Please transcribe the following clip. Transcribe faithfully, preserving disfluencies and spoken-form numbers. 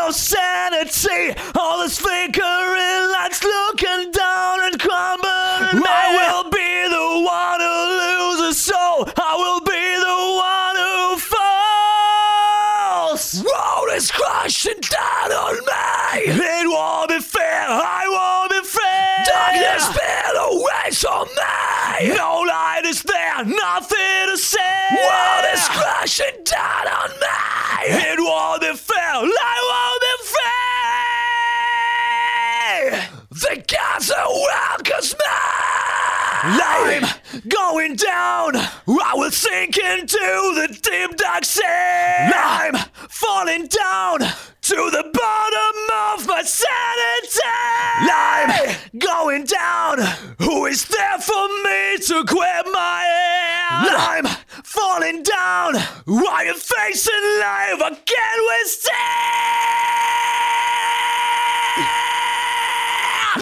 no sanity. All this flickering lights looking down and crumbling. I will be the one who loses soul. I will be the one who falls. Road is crashing down on me. It won't be fair. I won't be fair. Darkness spin away from me. No light is there. Nothing to say. World is crashing down on me. It won't be fair. I won't be free. The gods are welcomes me. I'm going down. I will sink into the deep dark sea. I'm falling down to the bottom of my sanity. I'm going down. Who is there for me to grab my hand? I'm falling down. I am facing life. I can't withstand.